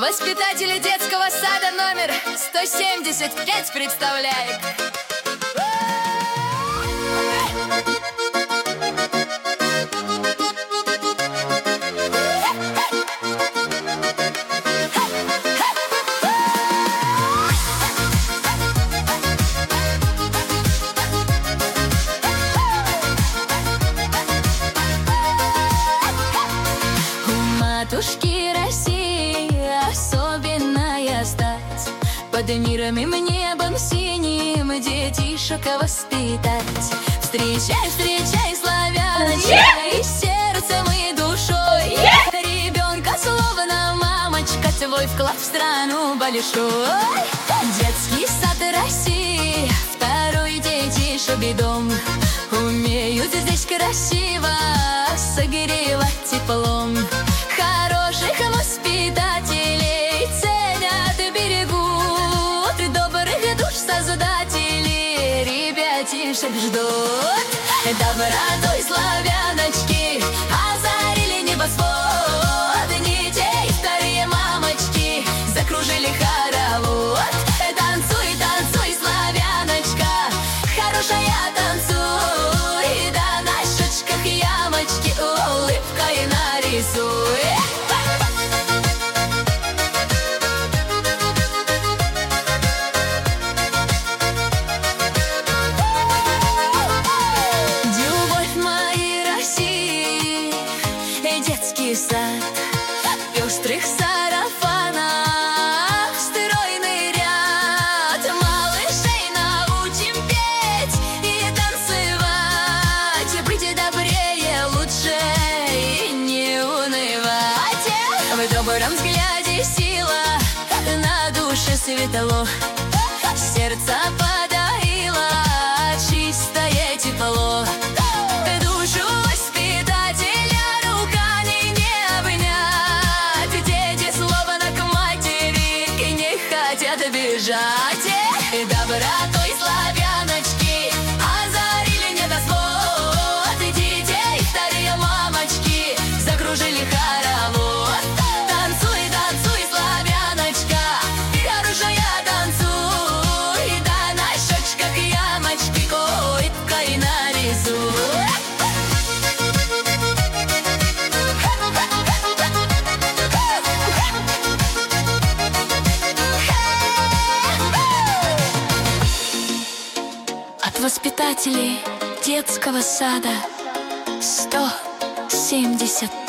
Воспитатели детского сада номер 175 представляет. Матушки России особенная стать, под миром и небом синим детишек воспитать. Встречай, встречай, славяночка, и сердцем, и душой ребенка, словно мамочка, твой вклад в страну большой. Детский сад России, второй детишек дом, умеют здесь красиво согревать теплом. Хороших воспитателей ценят и берегут, добрых душ создателей ребятишек ждут. Добротой славяночки озарили небосвод, детей вторые мамочки закружили хоровод. Танцуй, танцуй, славяночка, хорошая танцуй, да на щечках ямочки улыбкой нарисуй. Детский сад в пестрых сарафанах, стройный ряд малышей научим петь и танцевать, быть добрее, лучше и не унывать. В добром взгляде сила, на душе светло, сердце подарило чистое тепло. Душу воспитателя руками не обнять, дети словно к матери не хотят бежать. Добротой славяночки озарили небосвод, детей вторые мамочки закружили хоровод. Танцуй, танцуй, славяночка, хорошая танцуй, да на щечках ямочки улыбкой нарисуй. От воспитателей детского сада 175.